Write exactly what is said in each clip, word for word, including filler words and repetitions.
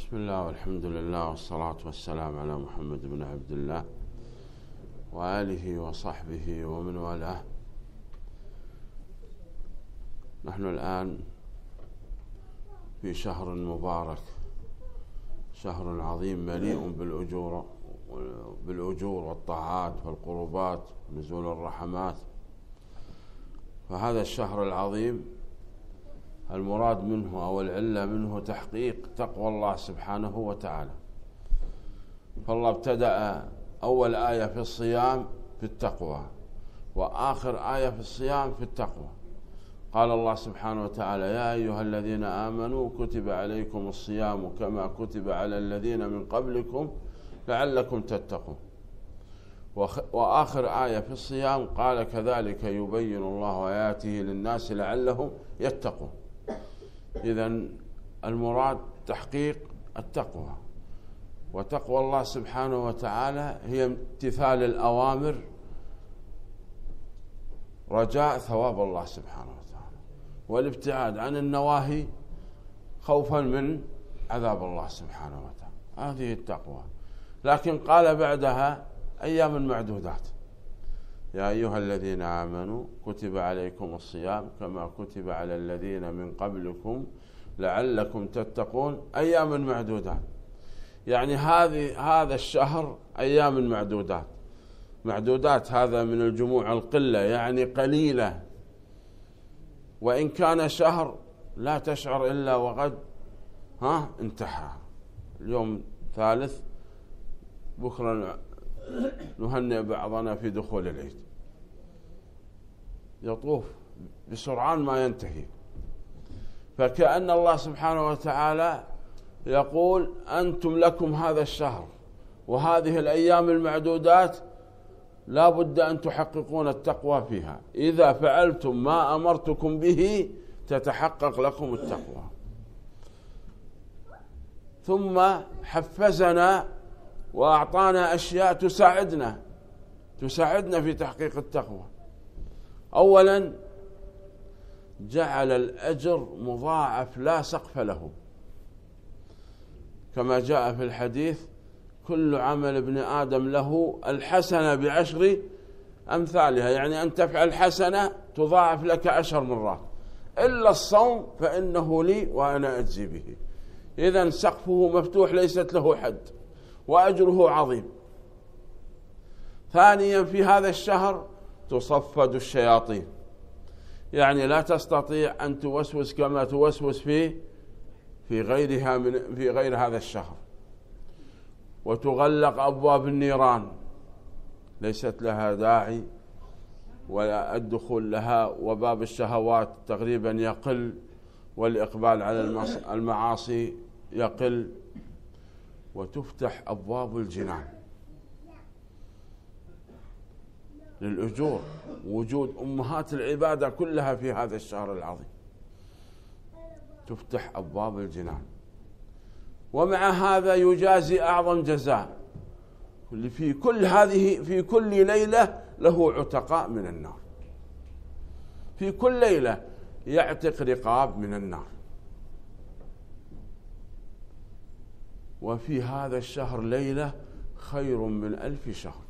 بسم الله والحمد لله والصلاة والسلام على محمد بن عبد الله وآله وصحبه ومن والاه. نحن الآن في شهر مبارك، شهر عظيم مليء بالأجور بالأجور والطاعات والقربات ونزول الرحمات. فهذا الشهر العظيم المراد منه أو العلة منه تحقيق تقوى الله سبحانه وتعالى. فالله ابتدأ أول آية في الصيام في التقوى، وآخر آية في الصيام في التقوى. قال الله سبحانه وتعالى: يا أيها الذين آمنوا كتب عليكم الصيام كما كتب على الذين من قبلكم لعلكم تتقون. وآخر آية في الصيام قال: كذلك يبين الله آياته للناس لعلهم يتقون. إذن المراد تحقيق التقوى، وتقوى الله سبحانه وتعالى هي امتثال الأوامر رجاء ثواب الله سبحانه وتعالى، والابتعاد عن النواهي خوفا من عذاب الله سبحانه وتعالى. هذه التقوى. لكن قال بعدها أيام معدودات: يا أيها الذين آمنوا كتب عليكم الصيام كما كتب على الذين من قبلكم لعلكم تتقون. أيام معدودات يعني هذه هذا الشهر أيام معدودات. معدودات هذا من الجموع القلة، يعني قليلة، وإن كان شهر لا تشعر إلا وقد ها انتهى. اليوم ثالث، بكرة نهنئ بعضنا في دخول العيد. يطوف بسرعان ما ينتهي. فكأن الله سبحانه وتعالى يقول: أنتم لكم هذا الشهر وهذه الأيام المعدودات لا بد أن تحققون التقوى فيها. إذا فعلتم ما أمرتكم به تتحقق لكم التقوى. ثم حفزنا وأعطانا أشياء تساعدنا تساعدنا في تحقيق التقوى. أولا جعل الأجر مضاعف لا سقف له، كما جاء في الحديث: كل عمل ابن آدم له الحسنة بعشر أمثالها، يعني أن تفعل حسنة تضاعف لك عشر مرات، إلا الصوم فإنه لي وأنا أجزي به. إذن سقفه مفتوح ليست له حد، وأجره عظيم. ثانيا في هذا الشهر تصفد الشياطين، يعني لا تستطيع أن توسوس كما توسوس في في غيرها من في غير هذا الشهر. وتغلق أبواب النيران، ليست لها داعي ولا الدخول لها، وباب الشهوات تقريبا يقل، والإقبال على المعاصي يقل. وتفتح أبواب الجنان للأجور، وجود أمهات العبادة كلها في هذا الشهر العظيم. تفتح أبواب الجنان، ومع هذا يجازي أعظم جزاء. في كل هذه في كل ليلة له عتقاء من النار، في كل ليلة يعتق رقاب من النار. وفي هذا الشهر ليلة خير من ألف شهر،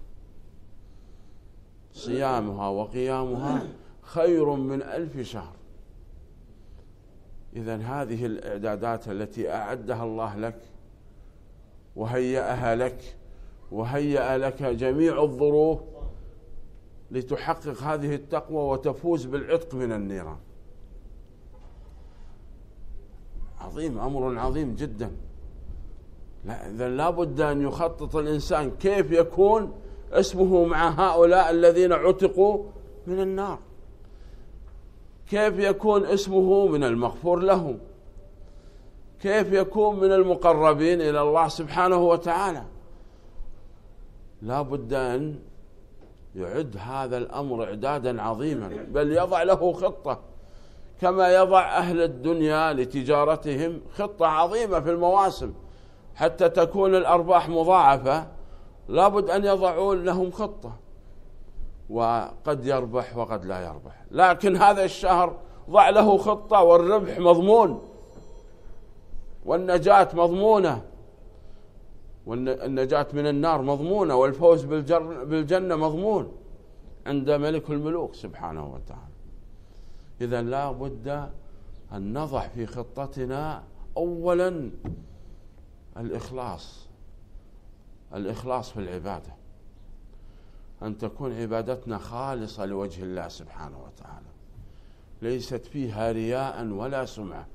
صيامها وقيامها خير من ألف شهر. إذن هذه الإعدادات التي أعدها الله لك وهيأها لك، وهيأ لك جميع الظروف لتحقق هذه التقوى وتفوز بالعتق من النيران. عظيم، أمر عظيم جدا. لا إذن لا بد أن يخطط الإنسان كيف يكون اسمه مع هؤلاء الذين عتقوا من النار، كيف يكون اسمه من المغفور لهم، كيف يكون من المقربين إلى الله سبحانه وتعالى. لا بد أن يعد هذا الأمر إعدادا عظيما، بل يضع له خطة، كما يضع أهل الدنيا لتجارتهم خطة عظيمة في المواسم حتى تكون الأرباح مضاعفة. لا بد أن يضعوا لهم خطة، وقد يربح وقد لا يربح. لكن هذا الشهر ضع له خطة والربح مضمون. والنجاة مضمونة، والنجاة من النار مضمونة، والفوز بالجنة مضمون عند ملك الملوك سبحانه وتعالى. إذا لا بد أن نضع في خطتنا أولا الإخلاص، الإخلاص في العبادة، أن تكون عبادتنا خالصة لوجه الله سبحانه وتعالى، ليست فيها رياء ولا سمعة،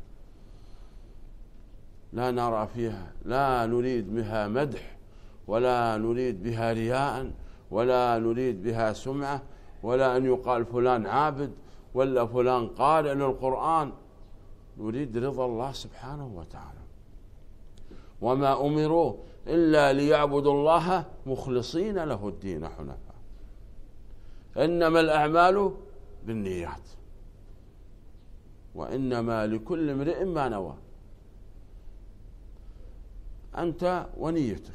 لا نرى فيها، لا نريد بها مدح ولا نريد بها رياء ولا نريد بها سمعة، ولا أن يقال فلان عابد ولا فلان قارئ للقرآن، نريد رضا الله سبحانه وتعالى. وما أمروا إلا ليعبدوا الله مخلصين له الدين حنفاء، إنما الأعمال بالنيات وإنما لكل امرئ ما نوى. أنت ونيتك،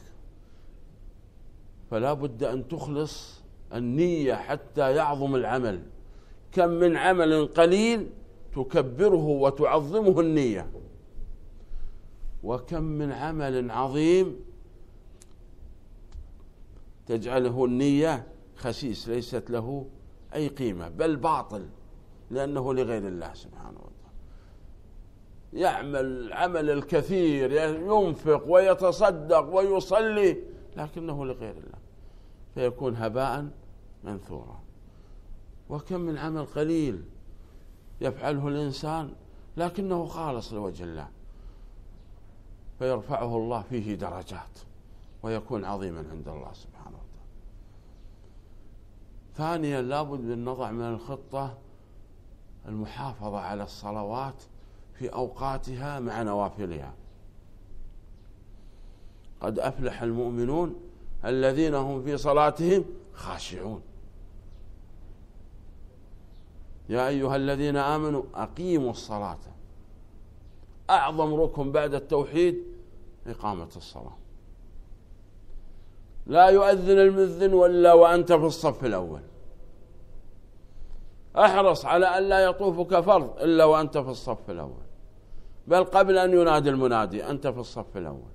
فلا بد أن تخلص النية حتى يعظم العمل. كم من عمل قليل تكبره وتعظمه النية، وكم من عمل عظيم تجعله النية خسيس ليست له أي قيمة، بل باطل لأنه لغير الله سبحانه وتعالى. يعمل عمل الكثير، ينفق ويتصدق ويصلي، لكنه لغير الله، فيكون هباء منثورا. وكم من عمل قليل يفعله الإنسان لكنه خالص لوجه الله، فيرفعه الله فيه درجات ويكون عظيما عند الله سبحانه وتعالى. ثانيا لابد من نضع من الخطة المحافظة على الصلوات في أوقاتها مع نوافلها. قد أفلح المؤمنون الذين هم في صلاتهم خاشعون. يا أيها الذين آمنوا أقيموا الصلاة، أعظم ركن بعد التوحيد إقامة الصلاة. لا يؤذن المذن ولا وأنت في الصف الأول. احرص على أن لا يطوفك فرض إلا وأنت في الصف الأول، بل قبل أن ينادي المنادي أنت في الصف الأول.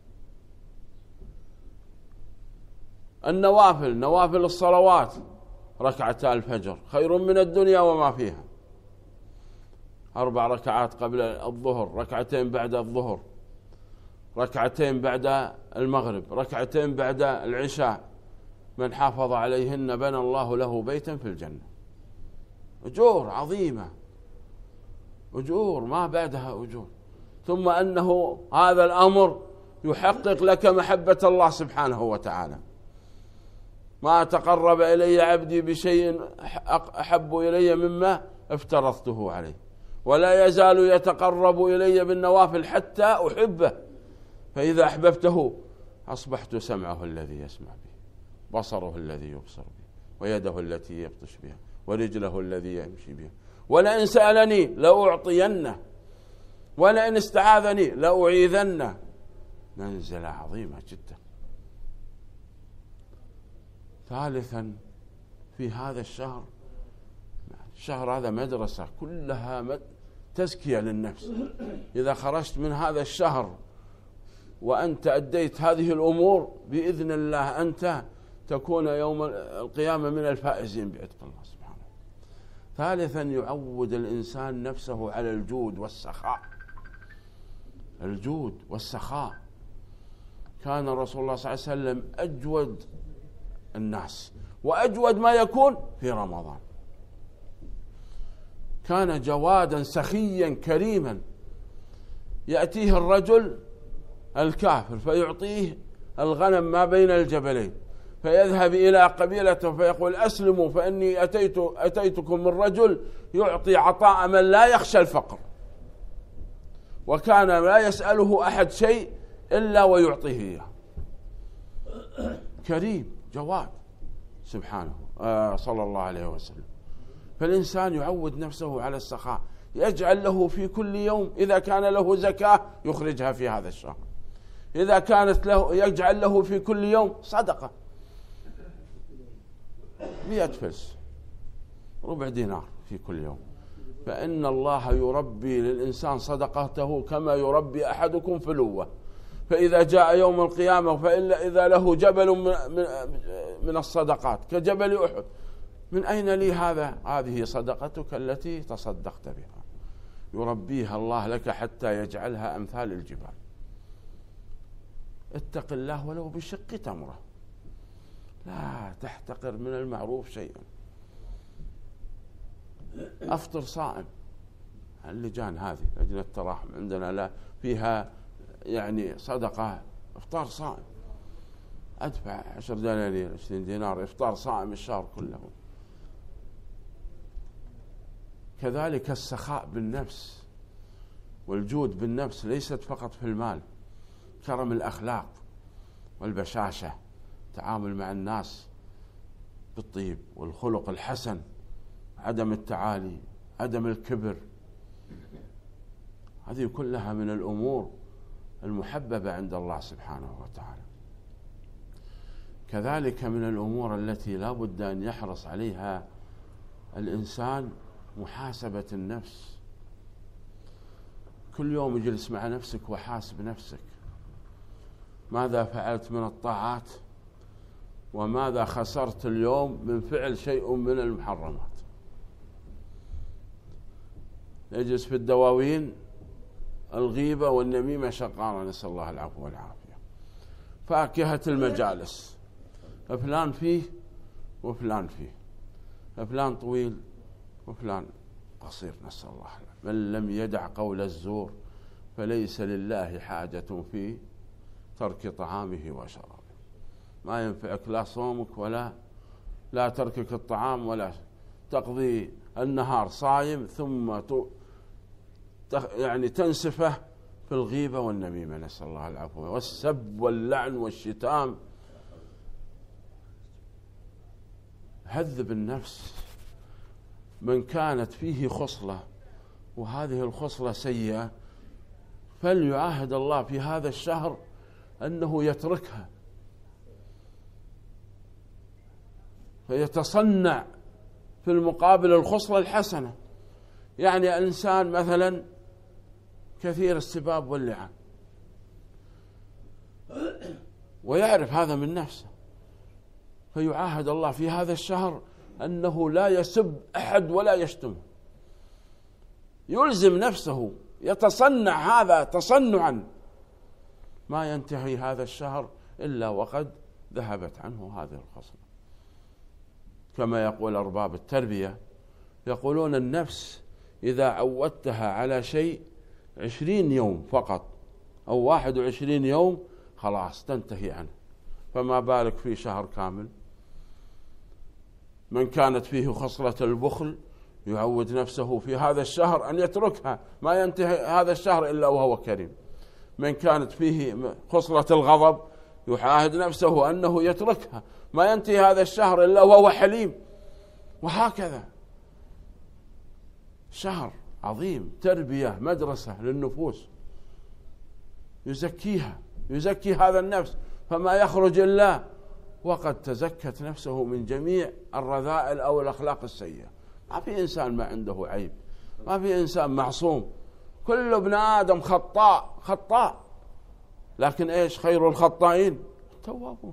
النوافل، نوافل الصلوات، ركعتا الفجر خير من الدنيا وما فيها، أربع ركعات قبل الظهر، ركعتين بعد الظهر، ركعتين بعد المغرب، ركعتين بعد العشاء، من حافظ عليهن بنى الله له بيتا في الجنة. أجور عظيمة، أجور ما بعدها أجور. ثم أنه هذا الأمر يحقق لك محبة الله سبحانه وتعالى. ما تقرب إلي عبدي بشيء أحب إلي مما افترضته عليه، ولا يزال يتقرب إلي بالنوافل حتى أحبه، فإذا أحببته أصبحت سمعه الذي يسمع به، بصره الذي يبصر به، ويده التي يبطش بها، ورجله الذي يمشي بها. ولئن سألني لأعطينه، ولئن استعاذني لأعيذنه. منزلة عظيمة جدا. ثالثا في هذا الشهر، الشهر هذا مدرسة كلها تزكية للنفس. إذا خرجت من هذا الشهر وأنت أديت هذه الأمور بإذن الله أنت تكون يوم القيامة من الفائزين بعتق الله سبحانه. ثالثا يعود الإنسان نفسه على الجود والسخاء. الجود والسخاء، كان رسول الله صلى الله عليه وسلم أجود الناس، وأجود ما يكون في رمضان. كان جوادا سخيا كريما، يأتيه الرجل الكافر فيعطيه الغنم ما بين الجبلين، فيذهب إلى قبيلته فيقول أسلموا فإني أتيت أتيتكم من رجل يعطي عطاء من لا يخشى الفقر، وكان لا يسأله أحد شيء إلا ويعطيه إياه. كريم جواد سبحانه آه صلى الله عليه وسلم. فالإنسان يعود نفسه على السخاء، يجعل له في كل يوم إذا كان له زكاة يخرجها في هذا الشهر، إذا كانت له يجعل له في كل يوم صدقة مئة فلس، ربع دينار في كل يوم، فإن الله يربي للإنسان صدقته كما يربي أحدكم فلوة، فإذا جاء يوم القيامة فإلا إذا له جبل من الصدقات كجبل أحد، من أين لي هذا؟ هذه صدقتك التي تصدقت بها، يربيها الله لك حتى يجعلها أمثال الجبال. اتق الله ولو بشق تمرة، لا تحتقر من المعروف شيئا. أفطر صائم، اللجان هذه لجنة التراحم عندنا لا فيها يعني صدقة إفطار صائم، أدفع عشر دنانير عشرين دينار إفطار صائم الشهر كله. كذلك السخاء بالنفس والجود بالنفس ليست فقط في المال، كرم الأخلاق والبشاشة، تعامل مع الناس بالطيب والخلق الحسن، عدم التعالي، عدم الكبر، هذه كلها من الأمور المحببة عند الله سبحانه وتعالى. كذلك من الأمور التي لا بد أن يحرص عليها الإنسان محاسبة النفس. كل يوم اجلس مع نفسك وحاسب نفسك، ماذا فعلت من الطاعات وماذا خسرت اليوم من فعل شيء من المحرمات. يجلس في الدواوين الغيبة والنميمة شقارة، نسأل الله العفو والعافية. فاكهة المجالس، فلان فيه وفلان فيه، فلان طويل وفلان قصير، نسأل الله العافية. من لم يدع قول الزور فليس لله حاجة في ترك طعامه وشرابه. ما ينفعك لا صومك ولا لا تركك الطعام، ولا تقضي النهار صايم ثم يعني تنسفه في الغيبة والنميمة، نسأل الله العفو، والسب واللعن والشتام. هذب النفس. من كانت فيه خصلة وهذه الخصلة سيئة فليعاهد الله في هذا الشهر أنه يتركها، فيتصنع في المقابل الخصلة الحسنة. يعني الإنسان مثلا كثير السباب واللعان ويعرف هذا من نفسه، فيعاهد الله في هذا الشهر أنه لا يسب أحد ولا يشتم، يلزم نفسه، يتصنع هذا تصنعا، ما ينتهي هذا الشهر إلا وقد ذهبت عنه هذه الخصلة. كما يقول أرباب التربية، يقولون النفس إذا عودتها على شيء عشرين يوم فقط أو واحد وعشرين يوم خلاص تنتهي عنه، فما بالك في شهر كامل. من كانت فيه خصلة البخل يعود نفسه في هذا الشهر أن يتركها، ما ينتهي هذا الشهر إلا وهو كريم. من كانت فيه خصلة الغضب يعاهد نفسه أنه يتركها، ما ينتهي هذا الشهر إلا وهو حليم. وهكذا شهر عظيم، تربية، مدرسة للنفوس، يزكيها، يزكي هذا النفس، فما يخرج إلا وقد تزكت نفسه من جميع الرذائل أو الأخلاق السيئة. ما في إنسان ما عنده عيب، ما في إنسان معصوم، كل ابن آدم خطاء خطاء، لكن إيش خير الخطائين التوابون.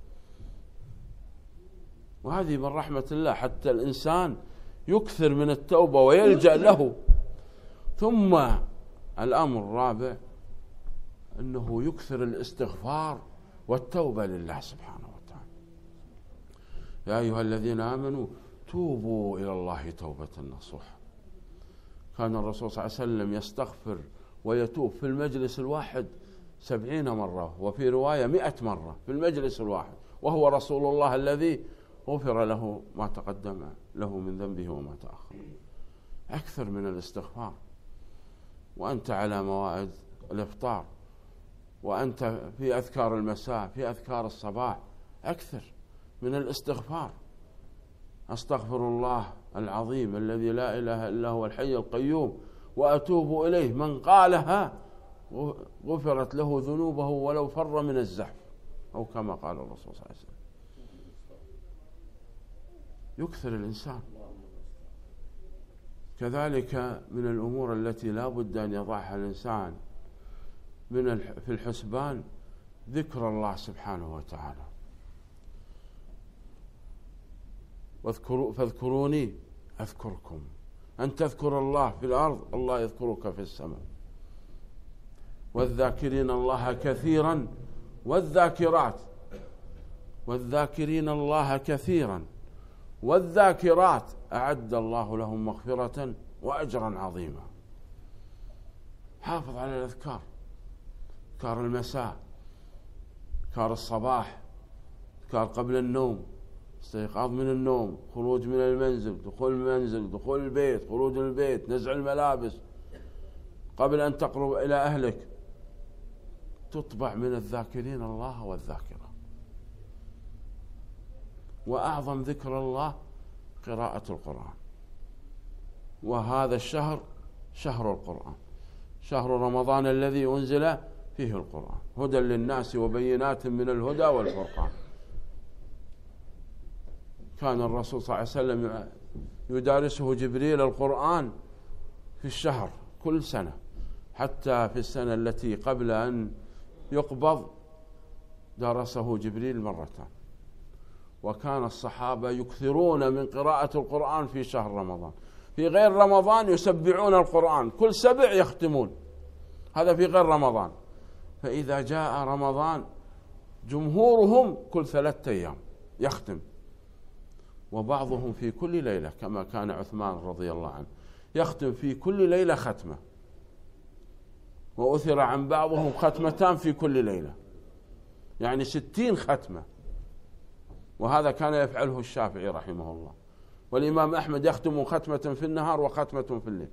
وهذه من رحمة الله حتى الإنسان يكثر من التوبة ويلجأ له. ثم الأمر الرابع أنه يكثر الاستغفار والتوبة لله سبحانه وتعالى. يا أيها الذين آمنوا توبوا إلى الله توبة نصوحا. كان الرسول صلى الله عليه وسلم يستغفر ويتوب في المجلس الواحد سبعين مرة، وفي رواية مئة مرة في المجلس الواحد، وهو رسول الله الذي غفر له ما تقدم له من ذنبه وما تأخر. أكثر من الاستغفار، وأنت على موائد الإفطار، وأنت في أذكار المساء، في أذكار الصباح، أكثر من الاستغفار. أستغفر الله العظيم الذي لا إله إلا هو الحي القيوم وأتوب إليه، من قالها غفرت له ذنوبه ولو فر من الزحف، أو كما قال الرسول صلى الله عليه وسلم. يكثر الإنسان. كذلك من الأمور التي لا بد أن يضعها الإنسان من في الحسبان ذكر الله سبحانه وتعالى. واذكروا فاذكروني أذكركم، أن تذكر الله في الأرض الله يذكرك في السماء. والذاكرين الله كثيرا والذاكرات، والذاكرين الله كثيرا والذاكرات أعد الله لهم مغفرة وأجرا عظيما. حافظ على الأذكار، أذكار المساء، أذكار الصباح، أذكار قبل النوم، استيقاظ من النوم، خروج من المنزل، دخول المنزل، دخول البيت، خروج من البيت، نزع الملابس، قبل أن تقرب إلى أهلك، تطبع من الذاكرين الله والذاكرة. وأعظم ذكر الله قراءة القرآن، وهذا الشهر شهر القرآن، شهر رمضان الذي أنزل فيه القرآن هدى للناس وبينات من الهدى والفرقان. كان الرسول صلى الله عليه وسلم يدارسه جبريل القرآن في الشهر كل سنة، حتى في السنة التي قبل أن يقبض درسه جبريل مرتين. وكان الصحابة يكثرون من قراءة القرآن في شهر رمضان، في غير رمضان يسبعون القرآن كل سبع يختمون، هذا في غير رمضان. فإذا جاء رمضان جمهورهم كل ثلاثة أيام يختم، وبعضهم في كل ليلة كما كان عثمان رضي الله عنه يختم في كل ليلة ختمة، وأثر عن بعضهم ختمتان في كل ليلة، يعني ستين ختمة. وهذا كان يفعله الشافعي رحمه الله، والإمام أحمد يختم ختمة في النهار وختمة في الليل.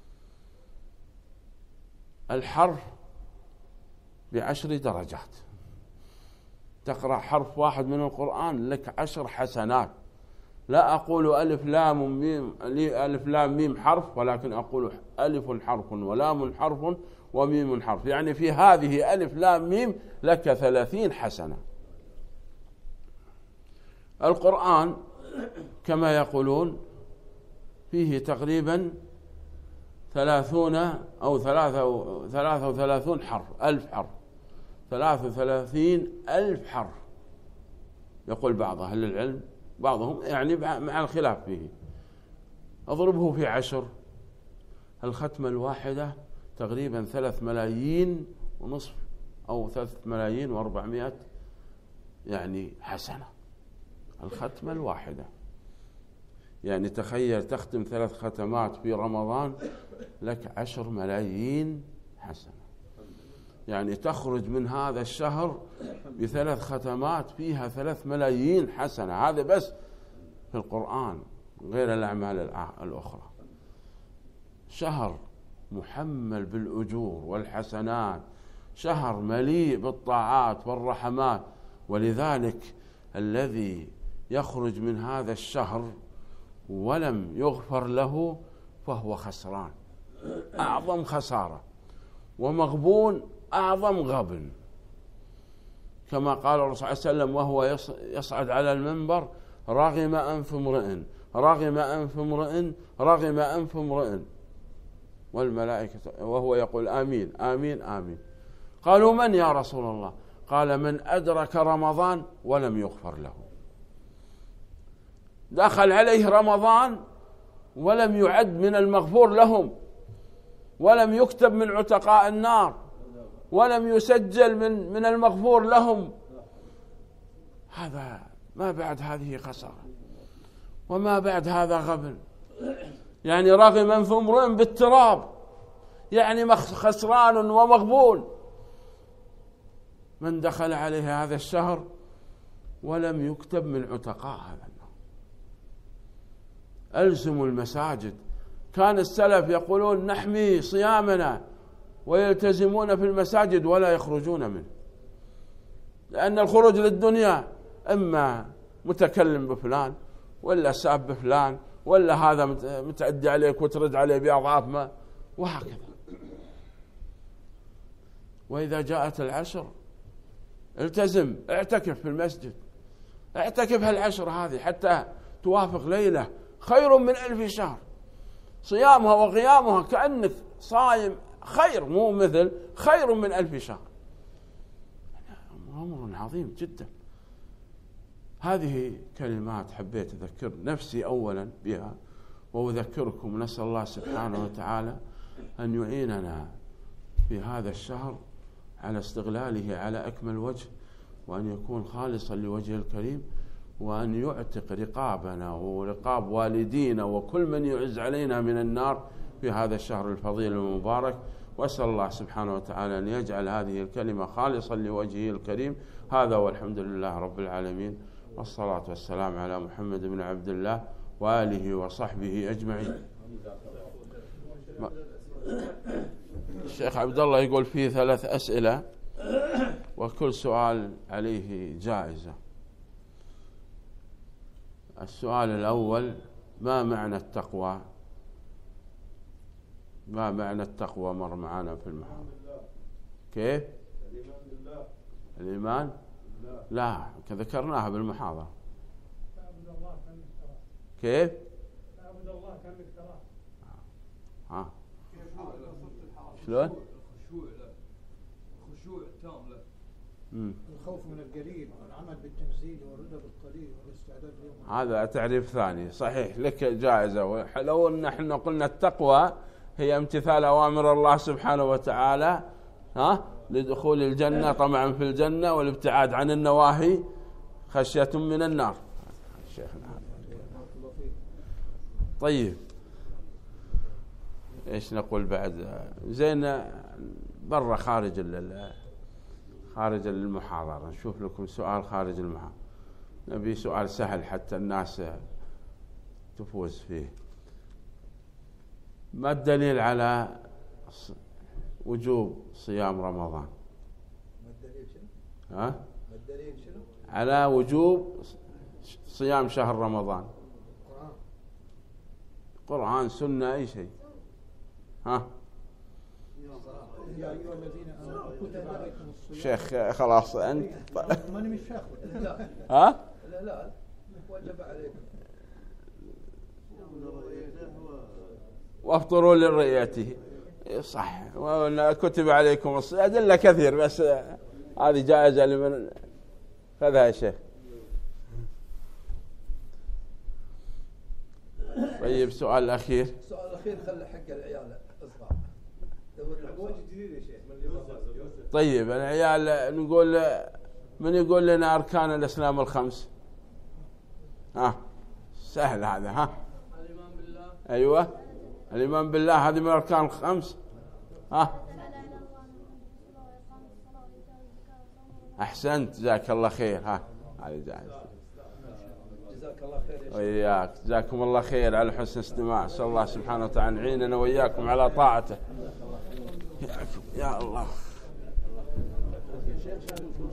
الحرف بعشر درجات، تقرأ حرف واحد من القرآن لك عشر حسنات. لا أقول ألف لام ميم ألف لام ميم حرف، ولكن أقول ألف حرف ولام حرف وميم حرف، يعني في هذه ألف لام ميم لك ثلاثين حسنة. القرآن كما يقولون فيه تقريبا ثلاثون أو ثلاثة ثلاثة وثلاثون حرف، ألف حرف، ثلاثة وثلاثين ألف حرف يقول بعض أهل العلم، بعضهم يعني مع الخلاف فيه. أضربه في عشر، الختمة الواحدة تقريبا ثلاث ملايين ونصف أو ثلاث ملايين وأربعمائة يعني حسنة الختمة الواحدة. يعني تخيل تختم ثلاث ختمات في رمضان لك عشر ملايين حسنة، يعني تخرج من هذا الشهر بثلاث ختمات فيها ثلاث ملايين حسنة، هذا بس في القرآن غير الأعمال الأخرى. شهر محمل بالأجور والحسنات، شهر مليء بالطاعات والرحمات. ولذلك الذي يخرج من هذا الشهر ولم يغفر له فهو خسران، أعظم خسارة، ومغبون أعظم غبن، كما قال الرسول صلى الله عليه وسلم وهو يصعد على المنبر: رغم أنف امرئ رغم أنف امرئ رغم أنف امرئ، والملائكة وهو يقول آمين آمين آمين. قالوا: من يا رسول الله؟ قال: من أدرك رمضان ولم يغفر له. دخل عليه رمضان ولم يعد من المغفور لهم، ولم يكتب من عتقاء النار، ولم يسجل من من المغفور لهم. هذا ما بعد هذه خسارة، وما بعد هذا غبن. يعني رغم أنف امرئ بالتراب، يعني خسران ومغبون من دخل عليه هذا الشهر ولم يكتب من عتقاء هذا النار. ألزموا المساجد. كان السلف يقولون: نحمي صيامنا، ويلتزمون في المساجد ولا يخرجون منه، لأن الخروج للدنيا إما متكلم بفلان، ولا ساب بفلان، ولا هذا متعدي عليك وترد عليه بأضعاف ما، وهكذا. وإذا جاءت العشر التزم، اعتكف في المسجد، اعتكف هالعشر هذه حتى توافق ليلة خير من ألف شهر. صيامها وقيامها كأنك صايم خير، مو مثل خير من ألف شهر. أمر عظيم جدا. هذه كلمات حبيت أذكر نفسي أولا بها وأذكركم. نسأل الله سبحانه وتعالى أن يعيننا في هذا الشهر على استغلاله على أكمل وجه، وأن يكون خالصا لوجه الكريم، وأن يعتق رقابنا ورقاب والدينا وكل من يعز علينا من النار في هذا الشهر الفضيل المبارك. وأسأل الله سبحانه وتعالى أن يجعل هذه الكلمة خالصا لوجهه الكريم. هذا والحمد لله رب العالمين، والصلاة والسلام على محمد بن عبد الله وآله وصحبه أجمعين. الشيخ عبد الله يقول فيه ثلاث أسئلة وكل سؤال عليه جائزة. السؤال الأول: ما معنى التقوى؟ ما معنى التقوى؟ مر معنا في المحاضرة. كيف؟ الإيمان بالله. الإيمان؟ لا، ذكرناها بالمحاضرة. تعبد الله كأنك تراه. كيف؟ تعبد الله كأنك تراه. ها؟ شلون؟ الخشوع له، الخشوع التام له. الخوف من القليل والعمل بالتنزيل والرضا بالقليل والاستعداد ليوم. هذا تعريف ثاني صحيح، لك جائزة. لو ان احنا قلنا التقوى هي امتثال أوامر الله سبحانه وتعالى ها لدخول الجنة طمعا في الجنة، والابتعاد عن النواهي خشية من النار. شيخنا طيب ايش نقول بعد؟ زين برا خارج خارج المحاضرة نشوف لكم سؤال خارج المحاضرة. نبي سؤال سهل حتى الناس تفوز فيه. ما الدليل على وجوب صيام رمضان؟ ما الدليل شنو؟ ها؟ ما الدليل شنو؟ على وجوب صيام شهر رمضان. القرآن. قرآن، سنة، أي شيء. ها؟ يا أيها الذين آمنوا كتب عليكم الصيام. شيخ خلاص أنت. ماني مش شاخ. ها؟ لا لا وجب عليكم. وافطروا لرؤيته. صح، وكتب عليكم الصيام. أدلة كثير، بس هذه جائزة لمن خذها يا شيخ. طيب سؤال الأخير. السؤال الأخير خلي حق العيال أصغر. طيب العيال نقول من يقول لنا أركان الإسلام الخمس؟ ها سهل هذا. ها الإيمان بالله. أيوة الإيمان بالله هذه من الأركان الخمس. ها أحسنت جزاك الله خير. ها هذه جائزة. جزاك الله خير. وإياك جزاكم الله خير على حسن استماع. صلى الله سبحانه وتعالى يعيننا وإياكم على طاعته. يا الله.